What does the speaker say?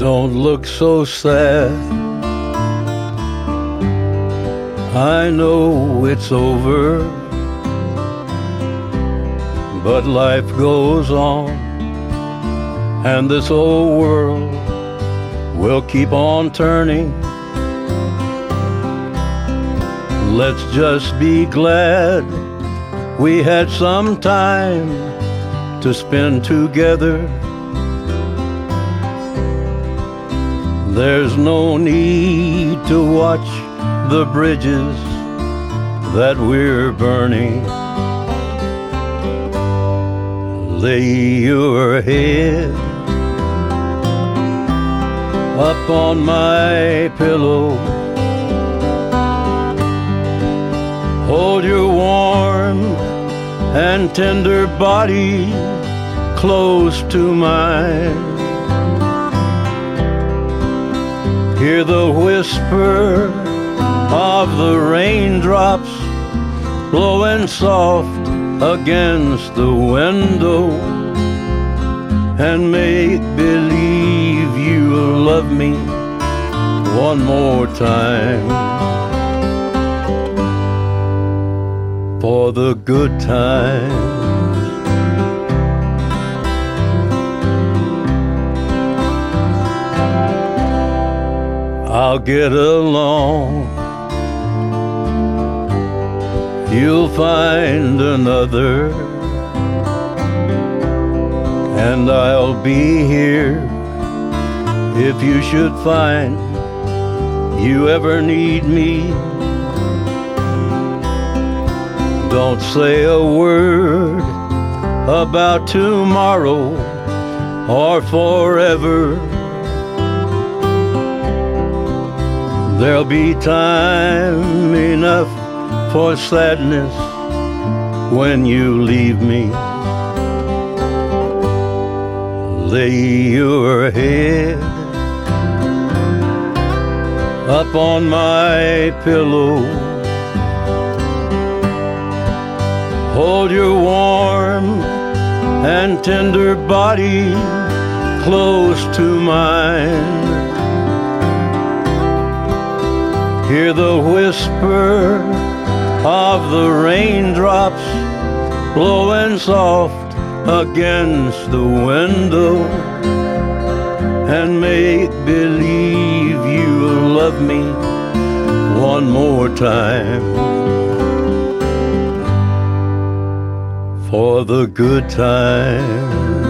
Don't look so sad. I know it's over, but life goes on, and this old world will keep on turning. Let's just be glad we had some time to spend together. There's no need to watch the bridges that we're burning. Lay your head up on my pillow. Hold your warm and tender body close to mine. Hear the whisper of the raindrops blowing soft against the window, and make believe you'll love me one more time. For the good times. I'll get along. You'll find another, and I'll be here if you should find you ever need me. Don't say a word about tomorrow or forever. There'll be time enough for sadness when you leave me. Lay your head up on my pillow. Hold your warm and tender body close to mine. Hear the whisper of the raindrops blowing soft against the window, and make believe you'll love me one more time. For the good times.